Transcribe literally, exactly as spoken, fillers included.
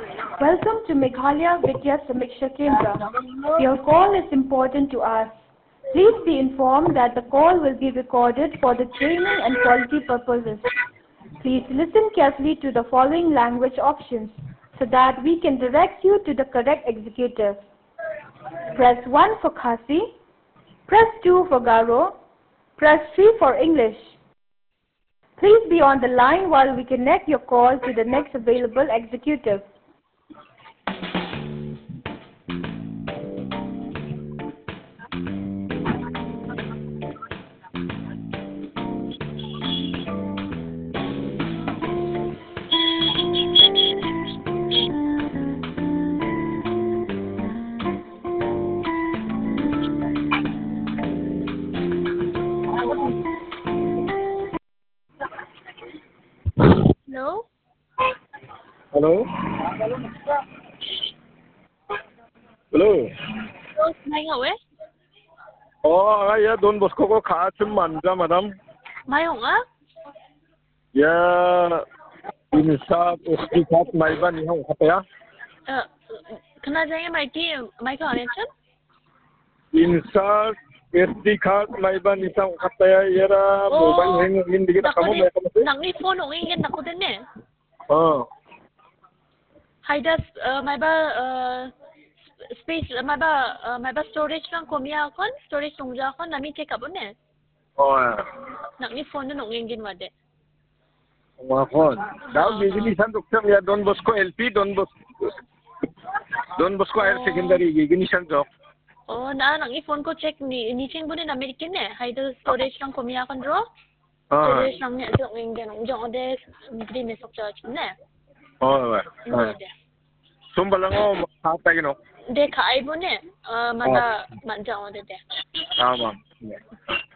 Welcome to Meghalaya Vidya Samiksha Kendra. Your call is important to us. Please be informed that the call will be recorded for the training and quality purposes. Please listen carefully to the following language options so that we can direct you to the correct executive. Press one for Khasi, press two for Garo, press three for English. Please be on the line while we connect your call to the next available executive. Hello? Hello? Hello? Hello, may nga we? Oh, ya Don Bosco ko kaasim manja madam. Mayo nga? Ya insa istikat maiba ni hong kapaya. Uh, kana jaya may ti may ka ano yan? Insa istikat maiba ni hong kapaya yara mobile hang hindi kita kamu may kamu. Nang ni phone ong ingin ako din eh. Oh. Haydas uh, may ba uh, space may ba uh, may ba storage lang kumiya kon storage tungja kon nami check up ne. Oh. Nang ni phone no ong ingin wade. Wa phone. Daw gigini san dokter ya Don Bosco L P Don Bosco Don Bosco Higher Secondary gigini san dok. Oh, na nang i phone ko check ni ni ching bu ni na American ne. Haydas storage lang kumiya kon ro. Storage lang ne so ong ingin ong jong ode green ne sok charge ne. Oh. Sumbalango hatay no. De kai bu ne. Uh, mada manja ode de. Tama.